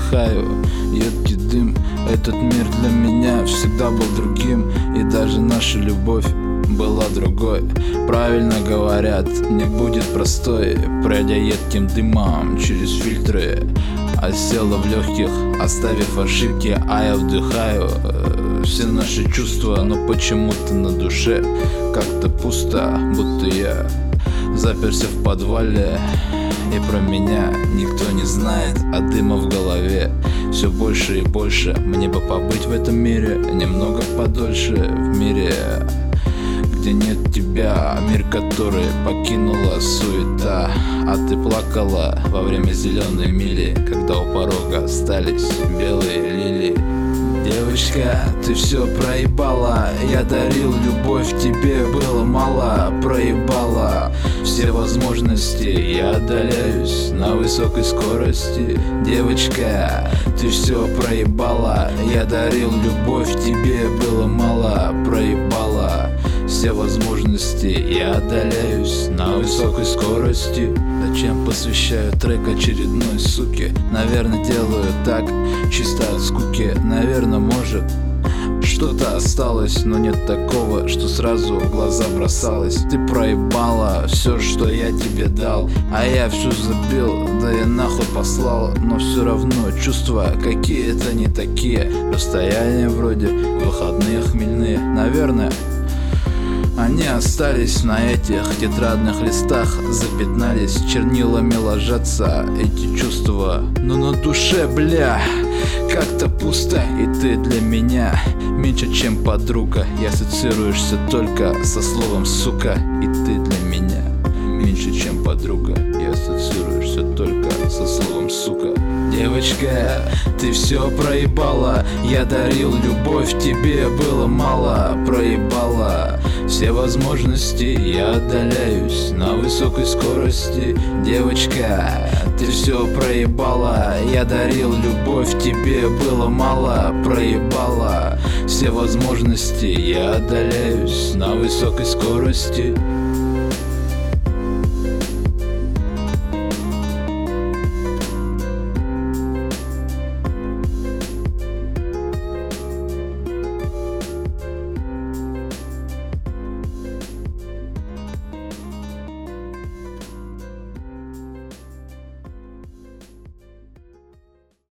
вдыхаю едкий дым. Этот мир для меня всегда был другим, и даже наша любовь была другой. Правильно говорят, не будет простой, пройдя едким дымом через фильтры. Осела в легких, оставив ошибки, а я вдыхаю все наши чувства, но почему-то на душе как-то пусто, будто я заперся в подвале, и про меня никто не знает, а дыма в голове все больше и больше. Мне бы побыть в этом мире немного подольше, в мире, где нет тебя, мир, который покинула суета. А ты плакала во время зеленой мили, когда у порога остались белые лилии. Девочка, ты все проебала, я дарил любовь, тебе было мало. Проебала все возможности, я отдаляюсь на высокой скорости. Девочка, ты все проебала, я дарил любовь, тебе было мало. Проебала все возможности, я отдаляюсь на высокой скорости. Зачем посвящаю трек очередной суке? Наверное, делаю так чисто от скуки. Наверное, может, что-то осталось, но нет такого, что сразу в глаза бросалось. Ты проебала все, что я тебе дал, а я все забил, да я нахуй послал. Но все равно чувства какие-то не такие. Расстояние вроде, выходные хмельные. Наверное, они остались на этих тетрадных листах, запятнались, чернилами ложатся эти чувства. Но на душе, бля, как-то пусто. И ты для меня меньше, чем подруга. И ассоциируешься только со словом сука. И ты для меня меньше, чем подруга. И ассоциируешься только со словом сука. Девочка, ты все проебала, я дарил любовь, тебе было мало. Проебала все возможности, я отдаляюсь на высокой скорости. Девочка, ты все проебала, я дарил любовь, тебе было мало. Проебала все возможности, я отдаляюсь на высокой скорости.